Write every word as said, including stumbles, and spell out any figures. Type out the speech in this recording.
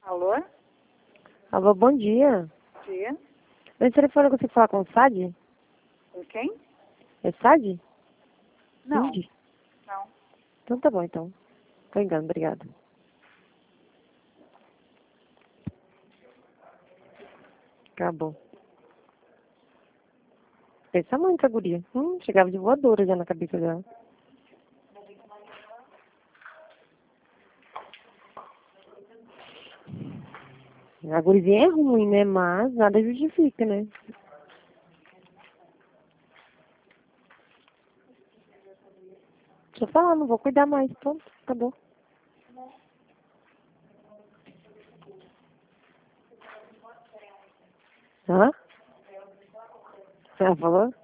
Alô? Alô, bom dia. Bom dia. Eu telefone que você falar com o Sadi? Com quem? É Sadi? Não. Cindy? Não. Então tá bom, então. Tô engano, obrigada. Acabou. Pensa muito a guria. Hum, chegava de voadora já na cabeça dela. A gurizinha é ruim, né? Mas nada justifica, né? Deixa eu falar, não vou cuidar mais. Pronto, acabou. Hã? Ela falou?